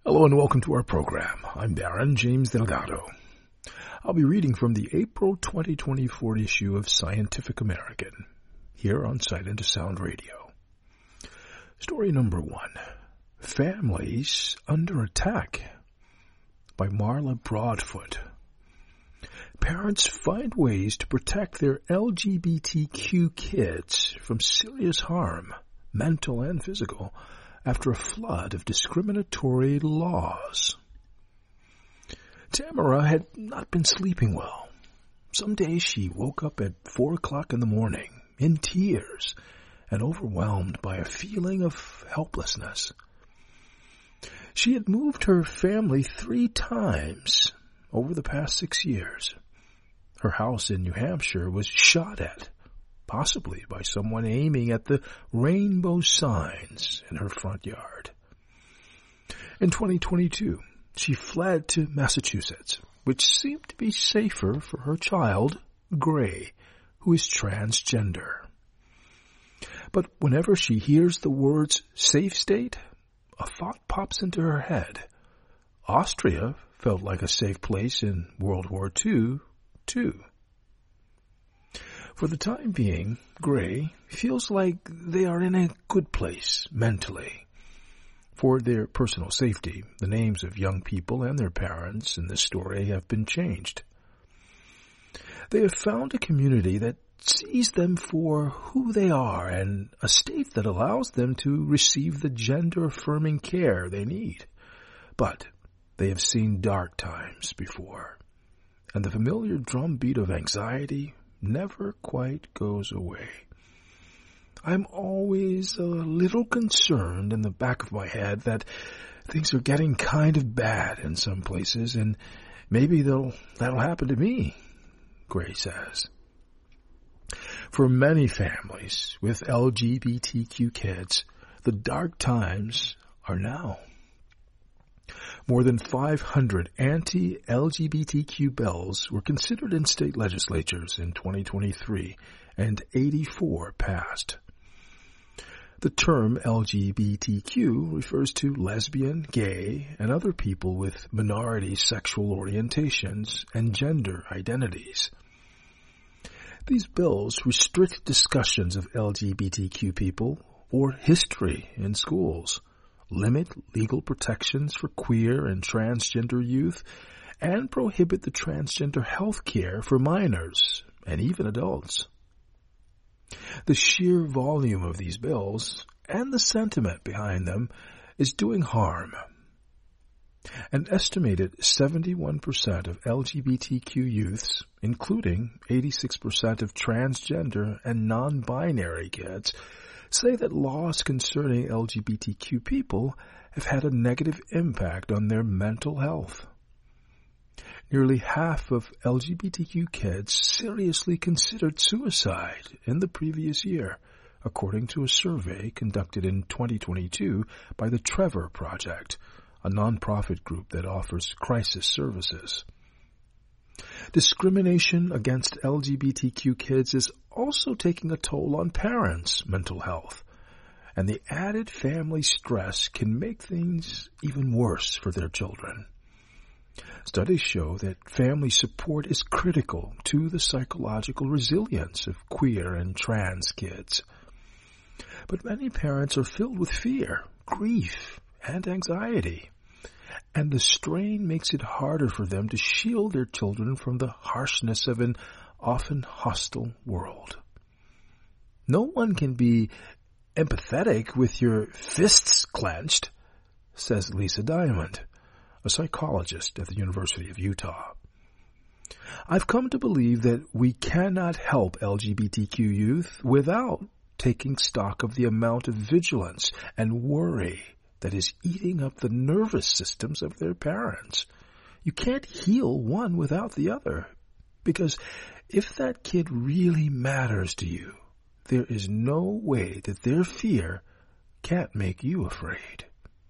Hello and welcome to our program. I'm Darren James Delgado. I'll be reading from the April 2024 issue of Scientific American, here on Sight into Sound Radio. Story number 1, Families Under Attack, by Marla Broadfoot. Parents find ways to protect their LGBTQ kids from serious harm, mental and physical, after a flood of discriminatory laws. Tamara had not been sleeping well. Some days she woke up at 4 o'clock in the morning, in tears, and overwhelmed by a feeling of helplessness. She had moved her family 3 times over the past 6 years. Her house in New Hampshire was shot at, possibly by someone aiming at the rainbow signs in her front yard. In 2022, she fled to Massachusetts, which seemed to be safer for her child, Gray, who is transgender. But whenever she hears the words safe state, a thought pops into her head. Austria felt like a safe place in World War II, too. For the time being, Gray feels like they are in a good place mentally. For their personal safety, the names of young people and their parents in this story have been changed. They have found a community that sees them for who they are and a state that allows them to receive the gender-affirming care they need. But they have seen dark times before, and the familiar drumbeat of anxiety never quite goes away. I'm always a little concerned in the back of my head that things are getting kind of bad in some places, and maybe that'll happen to me, Gray says. For many families with LGBTQ kids, the dark times are now. More than 500 anti-LGBTQ bills were considered in state legislatures in 2023, and 84 passed. The term LGBTQ refers to lesbian, gay, and other people with minority sexual orientations and gender identities. These bills restrict discussions of LGBTQ people or history in schools, limit legal protections for queer and transgender youth, and prohibit the transgender health care for minors and even adults. The sheer volume of these bills and the sentiment behind them is doing harm. An estimated 71% of LGBTQ youths, including 86% of transgender and non-binary kids, say that laws concerning LGBTQ people have had a negative impact on their mental health. Nearly half of LGBTQ kids seriously considered suicide in the previous year, according to a survey conducted in 2022 by the Trevor Project, a nonprofit group that offers crisis services. Discrimination against LGBTQ kids is also taking a toll on parents' mental health, and the added family stress can make things even worse for their children. Studies show that family support is critical to the psychological resilience of queer and trans kids. But many parents are filled with fear, grief, and anxiety, and the strain makes it harder for them to shield their children from the harshness of an often hostile world. No one can be empathetic with your fists clenched, says Lisa Diamond, a psychologist at the University of Utah. I've come to believe that we cannot help LGBTQ youth without taking stock of the amount of vigilance and worry that is eating up the nervous systems of their parents. You can't heal one without the other, because if that kid really matters to you, there is no way that their fear can't make you afraid.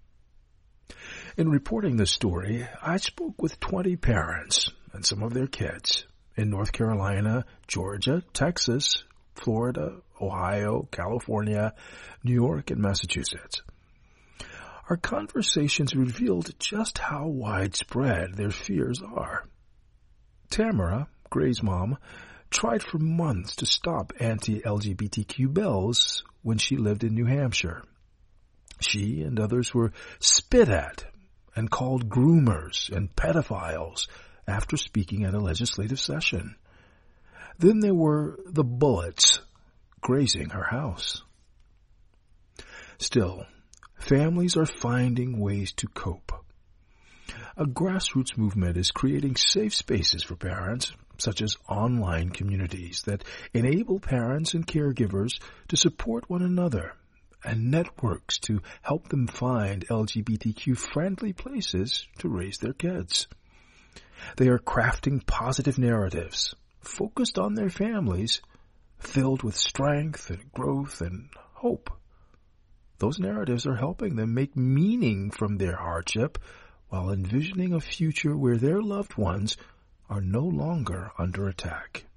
In reporting this story, I spoke with 20 parents and some of their kids in North Carolina, Georgia, Texas, Florida, Ohio, California, New York, and Massachusetts. Our conversations revealed just how widespread their fears are. Tamara, Gray's mom, tried for months to stop anti-LGBTQ bells when she lived in New Hampshire. She and others were spit at and called groomers and pedophiles after speaking at a legislative session. Then there were the bullets grazing her house. Still, families are finding ways to cope. A grassroots movement is creating safe spaces for parents, such as online communities that enable parents and caregivers to support one another, and networks to help them find LGBTQ-friendly places to raise their kids. They are crafting positive narratives focused on their families, filled with strength and growth and hope. Those narratives are helping them make meaning from their hardship while envisioning a future where their loved ones are no longer under attack.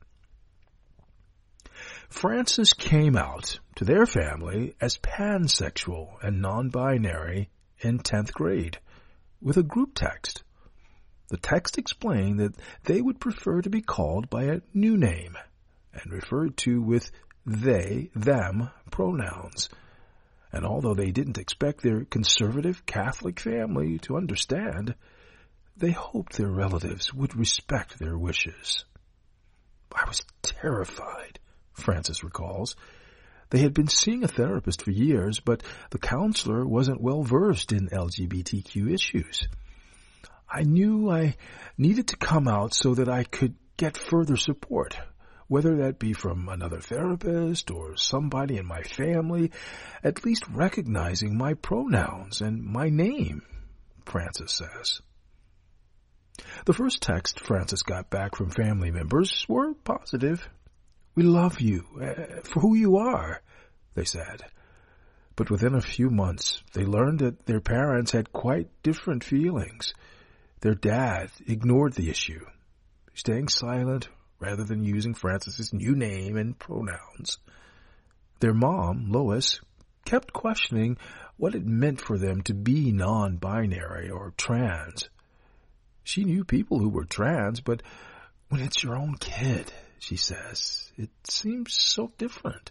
Frances came out to their family as pansexual and non-binary in 10th grade with a group text. The text explained that they would prefer to be called by a new name and referred to with they, them pronouns. And although they didn't expect their conservative Catholic family to understand, they hoped their relatives would respect their wishes. I was terrified, Frances recalls. They had been seeing a therapist for years, but the counselor wasn't well versed in LGBTQ issues. I knew I needed to come out so that I could get further support, whether that be from another therapist or somebody in my family, at least recognizing my pronouns and my name, Frances says. The first text Frances got back from family members were positive. We love you for who you are, they said. But within a few months, they learned that their parents had quite different feelings. Their dad ignored the issue, staying silent rather than using Frances's new name and pronouns. Their mom, Lois, kept questioning what it meant for them to be non-binary or trans. She knew people who were trans, but when it's your own kid, she says, it seems so different.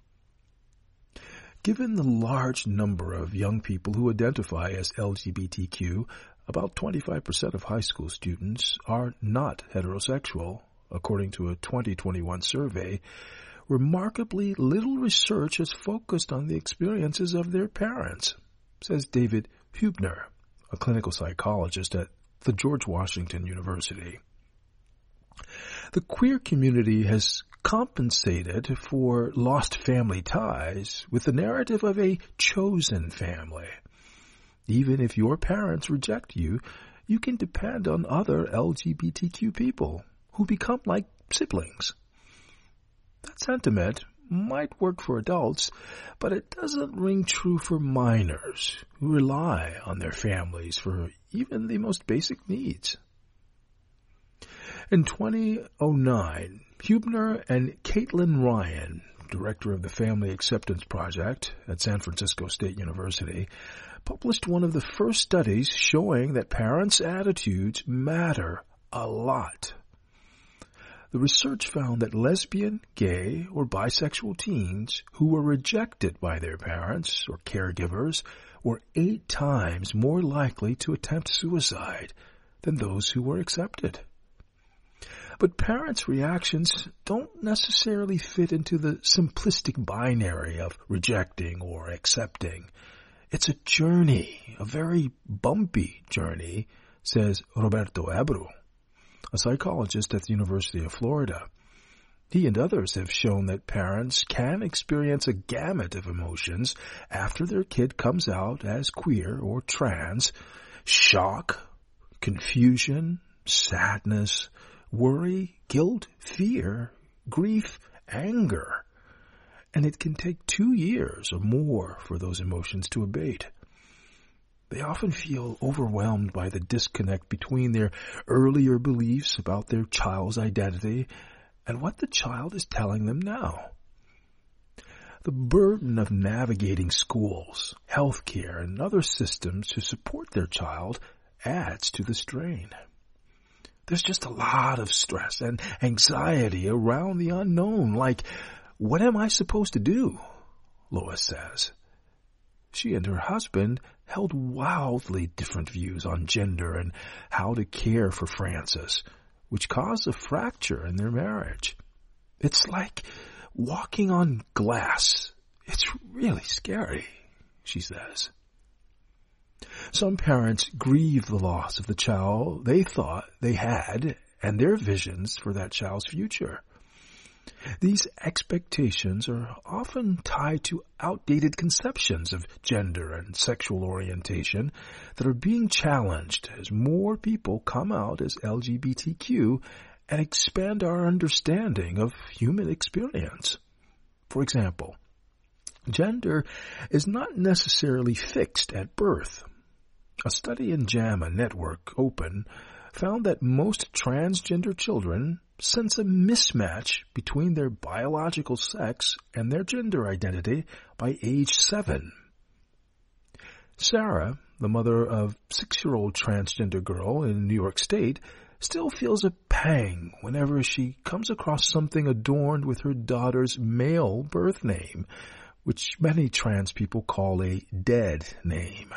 Given the large number of young people who identify as LGBTQ, about 25% of high school students are not heterosexual, according to a 2021 survey. Remarkably little research has focused on the experiences of their parents, says David Hubner, a clinical psychologist at the George Washington University. The queer community has compensated for lost family ties with the narrative of a chosen family. Even if your parents reject you, you can depend on other LGBTQ people who become like siblings. That sentiment might work for adults, but it doesn't ring true for minors who rely on their families for even the most basic needs. In 2009, Hubner and Caitlin Ryan, director of the Family Acceptance Project at San Francisco State University, published one of the first studies showing that parents' attitudes matter a lot. The research found that lesbian, gay, or bisexual teens who were rejected by their parents or caregivers were 8 times more likely to attempt suicide than those who were accepted. But parents' reactions don't necessarily fit into the simplistic binary of rejecting or accepting. It's a journey, a very bumpy journey, says Roberto Abreu, a psychologist at the University of Florida. He and others have shown that parents can experience a gamut of emotions after their kid comes out as queer or trans: shock, confusion, sadness, worry, guilt, fear, grief, anger. And it can take 2 years or more for those emotions to abate. They often feel overwhelmed by the disconnect between their earlier beliefs about their child's identity and what the child is telling them now. the burden of navigating schools, healthcare, and other systems to support their child adds to the strain. There's just a lot of stress and anxiety around the unknown, like, what am I supposed to do? Lois says. She and her husband held wildly different views on gender and how to care for Frances, which caused a fracture in their marriage. It's like walking on glass. It's really scary, she says. Some parents grieve the loss of the child they thought they had and their visions for that child's future. These expectations are often tied to outdated conceptions of gender and sexual orientation that are being challenged as more people come out as LGBTQ and expand our understanding of human experience. For example, gender is not necessarily fixed at birth. A study in JAMA Network Open found that most transgender children sense a mismatch between their biological sex and their gender identity by age 7. Sarah, the mother of a 6-year-old transgender girl in New York State, still feels a pang whenever she comes across something adorned with her daughter's male birth name, which many trans people call a dead name.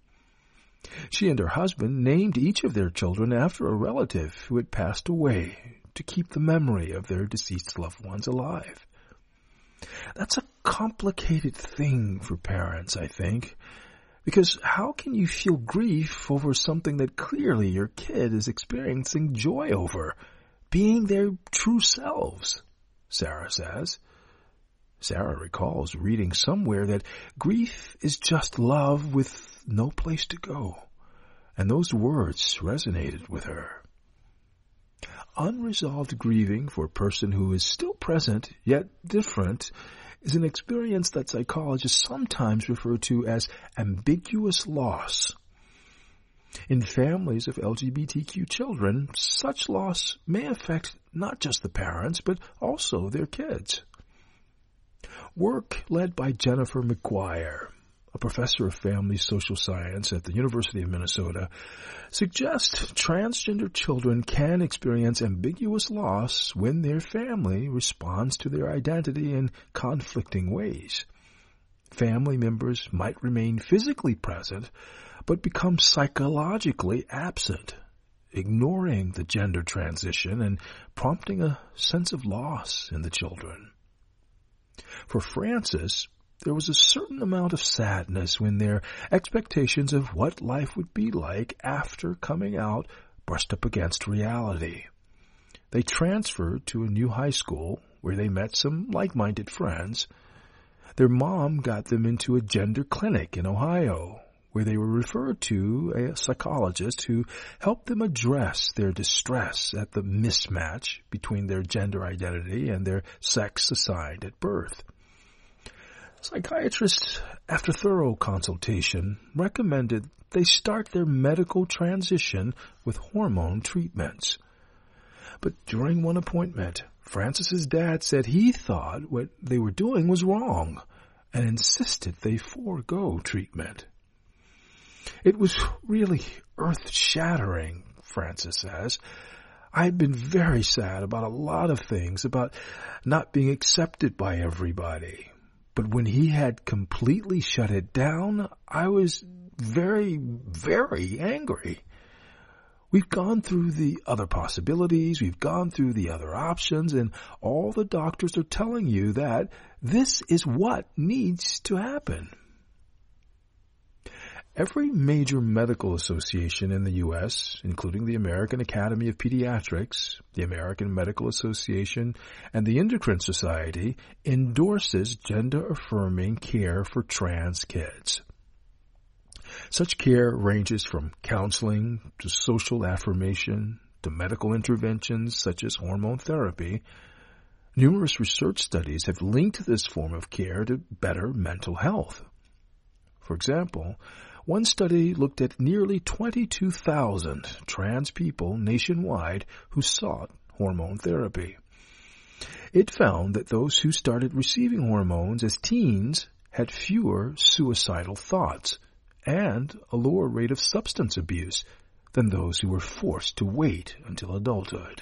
She and her husband named each of their children after a relative who had passed away to keep the memory of their deceased loved ones alive. That's a complicated thing for parents, I think, because how can you feel grief over something that clearly your kid is experiencing joy over, being their true selves, Sarah says. Sarah recalls reading somewhere that grief is just love with no place to go, and those words resonated with her. Unresolved grieving for a person who is still present, yet different, is an experience that psychologists sometimes refer to as ambiguous loss. In families of LGBTQ children, such loss may affect not just the parents, but also their kids. Work led by Jennifer McGuire, a professor of family social science at the University of Minnesota, suggests transgender children can experience ambiguous loss when their family responds to their identity in conflicting ways. Family members might remain physically present, but become psychologically absent, ignoring the gender transition and prompting a sense of loss in the children. For Frances, there was a certain amount of sadness when their expectations of what life would be like after coming out brushed up against reality. They transferred to a new high school where they met some like-minded friends. Their mom got them into a gender clinic in Ohio, where they were referred to a psychologist who helped them address their distress at the mismatch between their gender identity and their sex assigned at birth. Psychiatrists, after thorough consultation, recommended they start their medical transition with hormone treatments. But during one appointment, Frances's dad said he thought what they were doing was wrong and insisted they forego treatment. It was really earth-shattering, Frances says. I had been very sad about a lot of things, about not being accepted by everybody. But when he had completely shut it down, I was very, very angry. We've gone through the other possibilities, we've gone through the other options, and all the doctors are telling you that this is what needs to happen. Every major medical association in the U.S., including the American Academy of Pediatrics, the American Medical Association, and the Endocrine Society, endorses gender-affirming care for trans kids. Such care ranges from counseling to social affirmation to medical interventions such as hormone therapy. Numerous research studies have linked this form of care to better mental health. For example, one study looked at nearly 22,000 trans people nationwide who sought hormone therapy. It found that those who started receiving hormones as teens had fewer suicidal thoughts and a lower rate of substance abuse than those who were forced to wait until adulthood.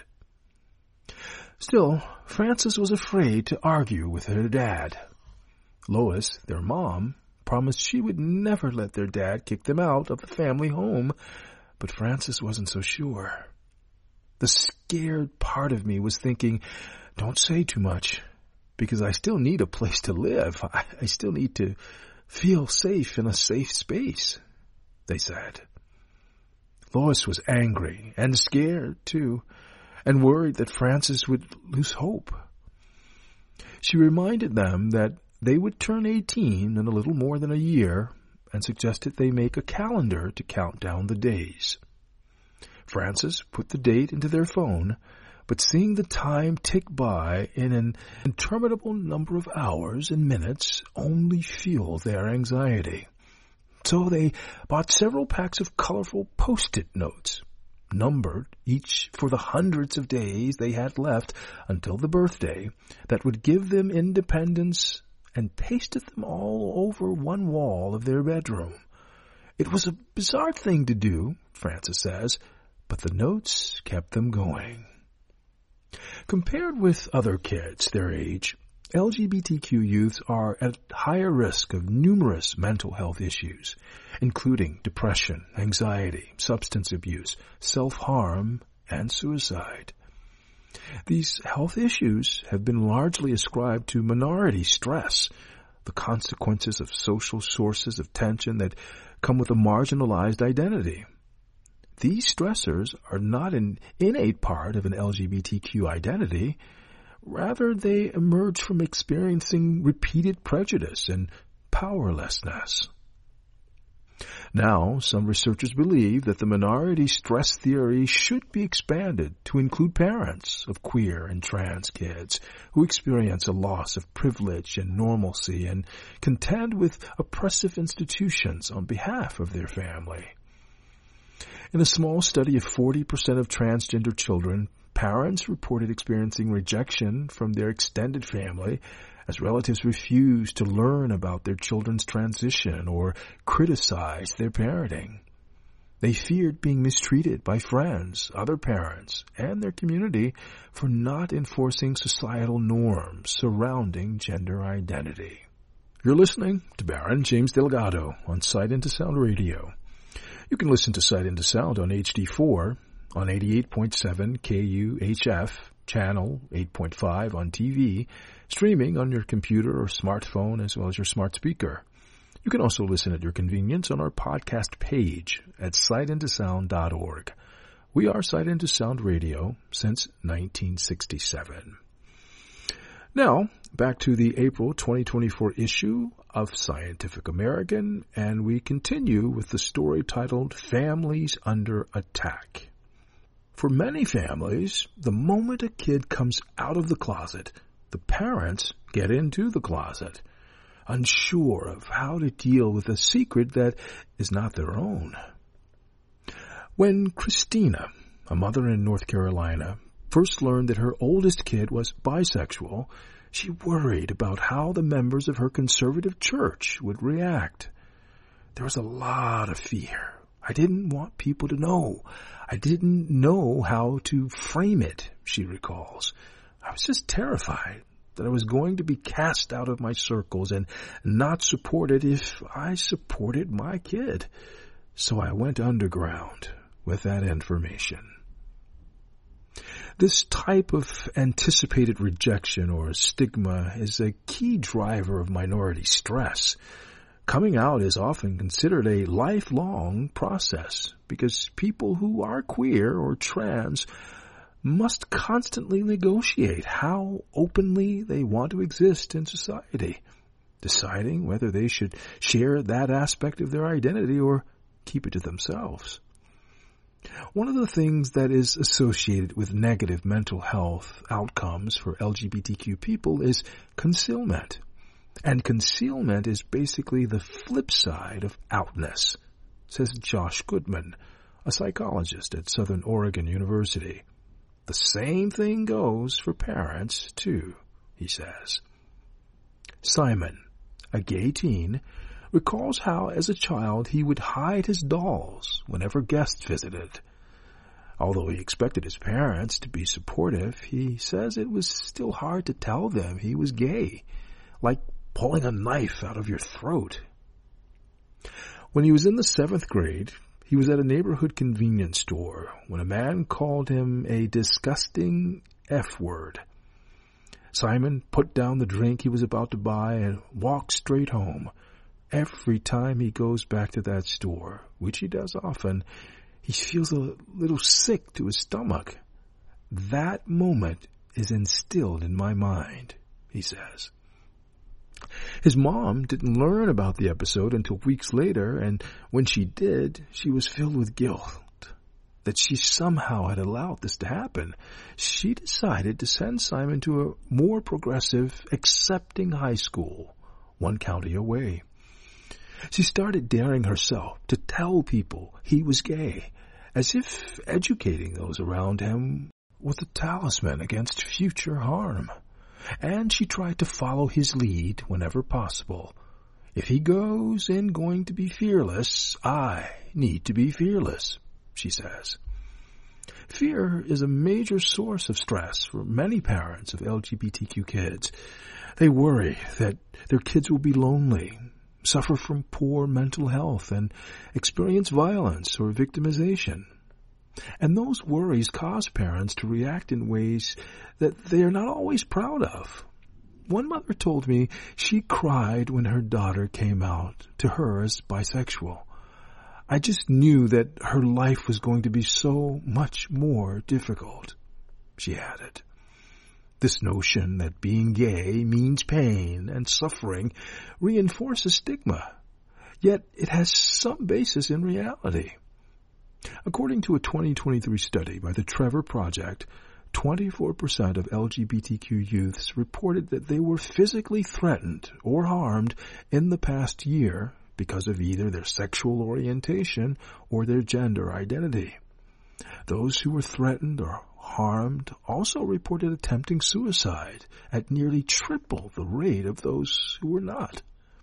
Still, Frances was afraid to argue with her dad. Lois, their mom, promised she would never let their dad kick them out of the family home, but Frances wasn't so sure. The scared part of me was thinking, don't say too much, because I still need a place to live. I still need to feel safe in a safe space, they said. Lois was angry and scared, too, and worried that Frances would lose hope. She reminded them that they would turn 18 in a little more than a year and suggested they make a calendar to count down the days. Frances put the date into their phone, but seeing the time tick by in an interminable number of hours and minutes only fueled their anxiety. So they bought several packs of colorful Post-it notes, numbered each for the hundreds of days they had left until the birthday, that would give them independence, and pasted them all over one wall of their bedroom. It was a bizarre thing to do, Frances says, but the notes kept them going. Compared with other kids their age, LGBTQ youths are at higher risk of numerous mental health issues, including depression, anxiety, substance abuse, self-harm, and suicide. These health issues have been largely ascribed to minority stress, the consequences of social sources of tension that come with a marginalized identity. These stressors are not an innate part of an LGBTQ identity. Rather, they emerge from experiencing repeated prejudice and powerlessness. Now, some researchers believe that the minority stress theory should be expanded to include parents of queer and trans kids who experience a loss of privilege and normalcy and contend with oppressive institutions on behalf of their family. In a small study of 40% of transgender children, parents reported experiencing rejection from their extended family as relatives refused to learn about their children's transition or criticize their parenting. They feared being mistreated by friends, other parents, and their community for not enforcing societal norms surrounding gender identity. You're listening to Baron James Delgado on Sight Into Sound Radio. You can listen to Sight Into Sound on HD4, on 88.7 KUHF, channel 8.5 on TV, streaming on your computer or smartphone as well as your smart speaker. You can also listen at your convenience on our podcast page at sightintosound.org. We are Sight Into Sound Radio since 1967. Now, back to the April 2024 issue of Scientific American, and we continue with the story titled Families Under Attack. For many families, the moment a kid comes out of the closet, the parents get into the closet, unsure of how to deal with a secret that is not their own. When Christina, a mother in North Carolina, first learned that her oldest kid was bisexual, she worried about how the members of her conservative church would react. There was a lot of fear. I didn't want people to know. I didn't know how to frame it, she recalls. I was just terrified that I was going to be cast out of my circles and not supported if I supported my kid. So I went underground with that information. This type of anticipated rejection or stigma is a key driver of minority stress. Coming out is often considered a lifelong process because people who are queer or trans must constantly negotiate how openly they want to exist in society, deciding whether they should share that aspect of their identity or keep it to themselves. One of the things that is associated with negative mental health outcomes for LGBTQ people is concealment. And concealment is basically the flip side of outness, says Josh Goodman, a psychologist at Southern Oregon University. The same thing goes for parents, too, he says. Simon, a gay teen, recalls how as a child he would hide his dolls whenever guests visited. Although he expected his parents to be supportive, he says it was still hard to tell them he was gay, like pulling a knife out of your throat. When he was in the 7th grade, he was at a neighborhood convenience store when a man called him a disgusting F-word. Simon put down the drink he was about to buy and walked straight home. Every time he goes back to that store, which he does often, he feels a little sick to his stomach. That moment is instilled in my mind, he says. His mom didn't learn about the episode until weeks later, and when she did, she was filled with guilt that she somehow had allowed this to happen. She decided to send Simon to a more progressive, accepting high school, 1 county away. She started daring herself to tell people he was gay, as if educating those around him was a talisman against future harm. And she tried to follow his lead whenever possible. If he goes in going to be fearless, I need to be fearless, she says. Fear is a major source of stress for many parents of LGBTQ kids. They worry that their kids will be lonely, suffer from poor mental health, and experience violence or victimization. And those worries cause parents to react in ways that they are not always proud of. One mother told me she cried when her daughter came out to her as bisexual. I just knew that her life was going to be so much more difficult, she added. This notion that being gay means pain and suffering reinforces stigma, yet it has some basis in reality. According to a 2023 study by the Trevor Project, 24% of LGBTQ youths reported that they were physically threatened or harmed in the past year because of either their sexual orientation or their gender identity. Those who were threatened or harmed also reported attempting suicide at nearly triple the rate of those who were not.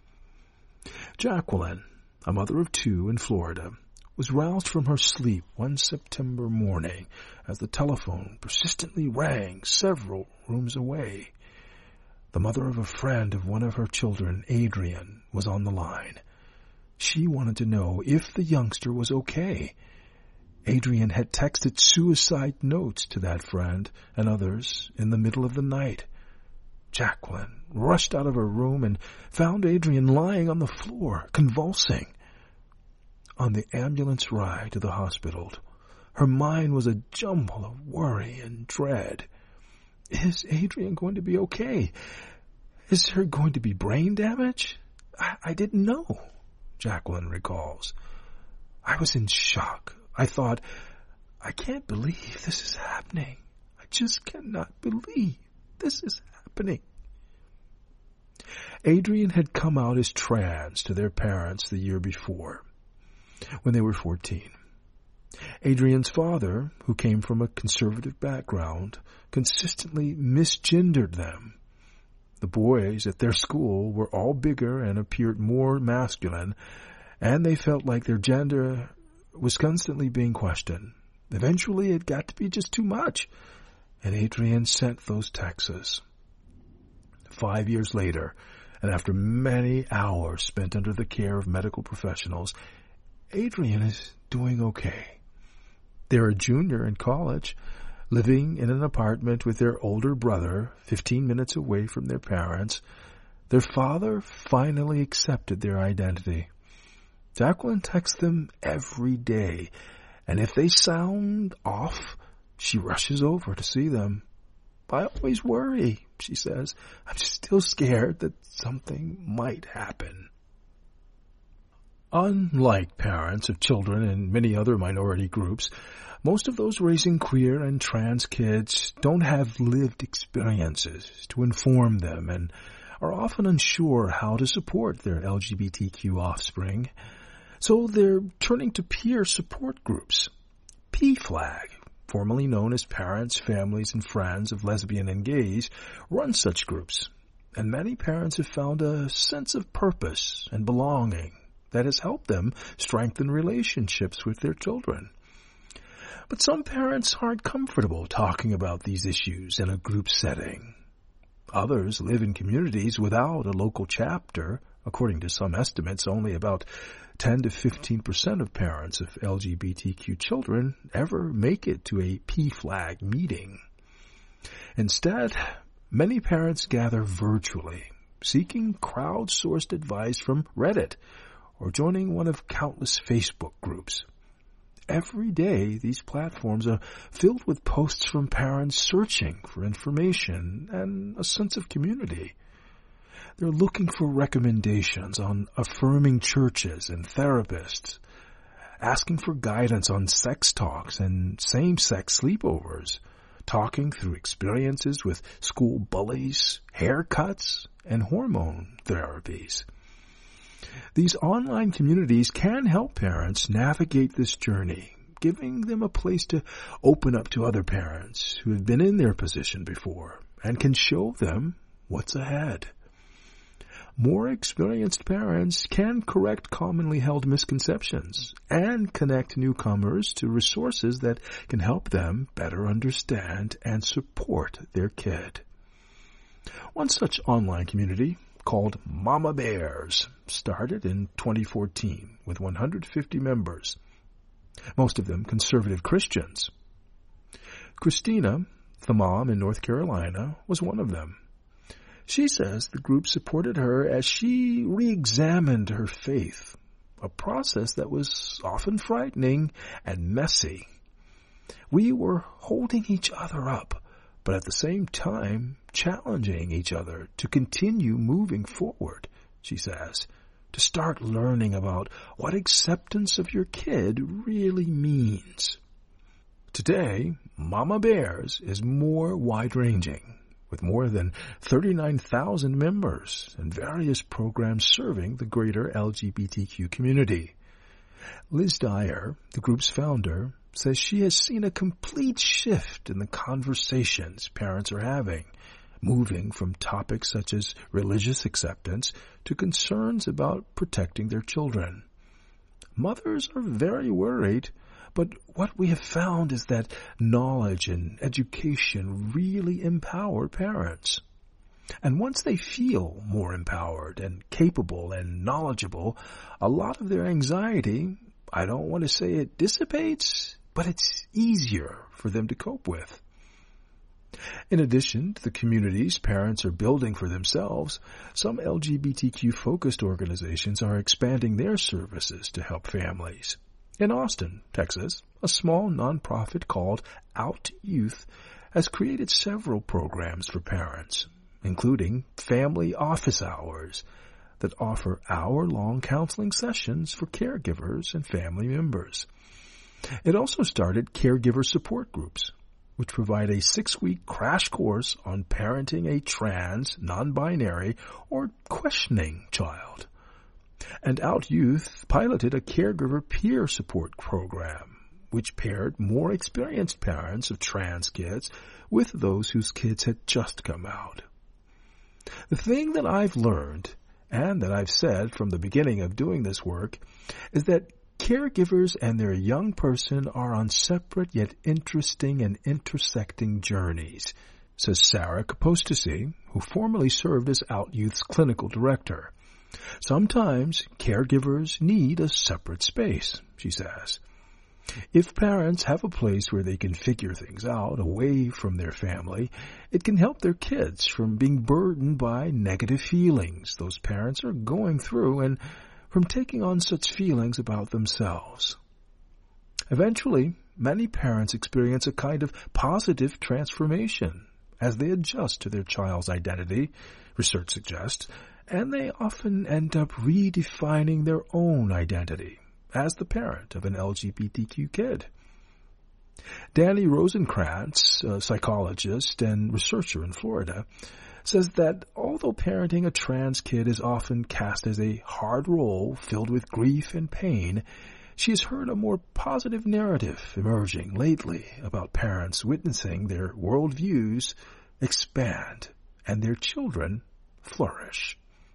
Jacqueline, a mother of 2 in Florida, was roused from her sleep one September morning as the telephone persistently rang several rooms away. The mother of a friend of one of her children, Adrian, was on the line. She wanted to know if the youngster was okay. Adrian had texted suicide notes to that friend and others in the middle of the night. Jacqueline rushed out of her room and found Adrian lying on the floor, convulsing. On the ambulance ride to the hospital, her mind was a jumble of worry and dread. Is Adrian going to be okay? Is there going to be brain damage? I didn't know, Jacqueline recalls. I was in shock. I thought, I can't believe this is happening. I just cannot believe this is happening. Adrian had come out as trans to their parents the year before, when they were 14. Adrian's father, who came from a conservative background, consistently misgendered them. The boys at their school were all bigger and appeared more masculine, and they felt like their gender was constantly being questioned. Eventually, it got to be just too much, and Adrian sent those texts. 5 years later, and after many hours spent under the care of medical professionals, Adrian is doing okay. They're a junior in college, living in an apartment with their older brother, 15 minutes away from their parents. Their father finally accepted their identity. Jacqueline texts them every day, and if they sound off, she rushes over to see them. I always worry, she says. I'm still scared that something might happen. Unlike parents of children in many other minority groups, most of those raising queer and trans kids don't have lived experiences to inform them and are often unsure how to support their LGBTQ offspring. So they're turning to peer support groups. PFLAG, formerly known as Parents, Families, and Friends of Lesbian and Gays, run such groups, and many parents have found a sense of purpose and belonging that has helped them strengthen relationships with their children. But some parents aren't comfortable talking about these issues in a group setting. Others live in communities without a local chapter. According to some estimates, only about 10 to 15% of parents of LGBTQ children ever make it to a PFLAG meeting. Instead, many parents gather virtually, seeking crowdsourced advice from Reddit or joining one of countless Facebook groups. Every day, these platforms are filled with posts from parents searching for information and a sense of community. They're looking for recommendations on affirming churches and therapists, asking for guidance on sex talks and same-sex sleepovers, talking through experiences with school bullies, haircuts, and hormone therapies. These online communities can help parents navigate this journey, giving them a place to open up to other parents who have been in their position before and can show them what's ahead. More experienced parents can correct commonly held misconceptions and connect newcomers to resources that can help them better understand and support their kid. One such online community, called Mama Bears, started in 2014 with 150 members, most of them conservative Christians. Christina, the mom in North Carolina, was one of them. She says the group supported her as she re-examined her faith, a process that was often frightening and messy. We were holding each other up, but at the same time challenging each other to continue moving forward, she says, to start learning about what acceptance of your kid really means. Today, Mama Bears is more wide-ranging, with more than 39,000 members and various programs serving the greater LGBTQ community. Liz Dyer, the group's founder, says she has seen a complete shift in the conversations parents are having, moving from topics such as religious acceptance to concerns about protecting their children. Mothers are very worried, but what we have found is that knowledge and education really empower parents. And once they feel more empowered and capable and knowledgeable, a lot of their anxiety, I don't want to say it dissipates, but it's easier for them to cope with. In addition to the communities parents are building for themselves, some LGBTQ-focused organizations are expanding their services to help families. In Austin, Texas, a small nonprofit called Out Youth has created several programs for parents, including family office hours that offer hour-long counseling sessions for caregivers and family members. It also started caregiver support groups, which provide a 6-week crash course on parenting a trans, non-binary, or questioning child. And Out Youth piloted a caregiver peer support program, which paired more experienced parents of trans kids with those whose kids had just come out. The thing that I've learned, and that I've said from the beginning of doing this work, is that caregivers and their young person are on separate yet interesting and intersecting journeys, says Sarah Kapostasi, who formerly served as Out Youth's clinical director. Sometimes caregivers need a separate space, she says. If parents have a place where they can figure things out away from their family, it can help their kids from being burdened by negative feelings those parents are going through and from taking on such feelings about themselves. Eventually, many parents experience a kind of positive transformation as they adjust to their child's identity, research suggests, and they often end up redefining their own identity as the parent of an LGBTQ kid. Danny Rosenkrantz, a psychologist and researcher in Florida, says that although parenting a trans kid is often cast as a hard role filled with grief and pain, She has heard a more positive narrative emerging lately about parents witnessing their worldviews expand and their children flourish.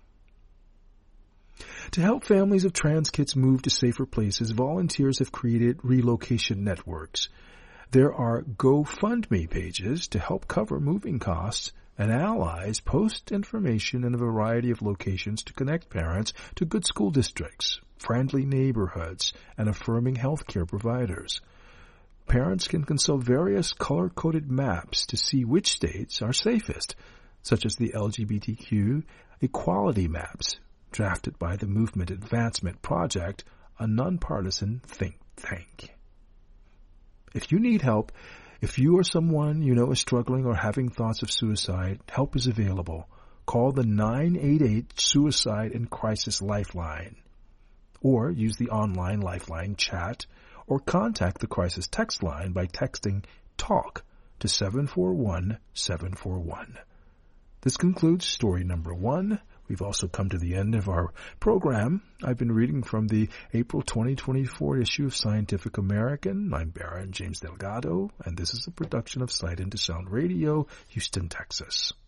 To help families of trans kids move to safer places, volunteers have created relocation networks. There are GoFundMe pages to help cover moving costs, and allies post information in a variety of locations to connect parents to good school districts, friendly neighborhoods, and affirming healthcare providers. Parents can consult various color-coded maps to see which states are safest, such as the LGBTQ equality maps, drafted by the Movement Advancement Project, a nonpartisan think tank. If you need help, if you or someone you know is struggling or having thoughts of suicide, help is available. Call the 988 Suicide and Crisis Lifeline, or use the online Lifeline chat, or contact the crisis text line by texting TALK to 741-741. This concludes story number 1. We've also come to the end of our program. I've been reading from the April 2024 issue of Scientific American. I'm Baron James Delgado, and this is a production of Sight into Sound Radio, Houston, Texas.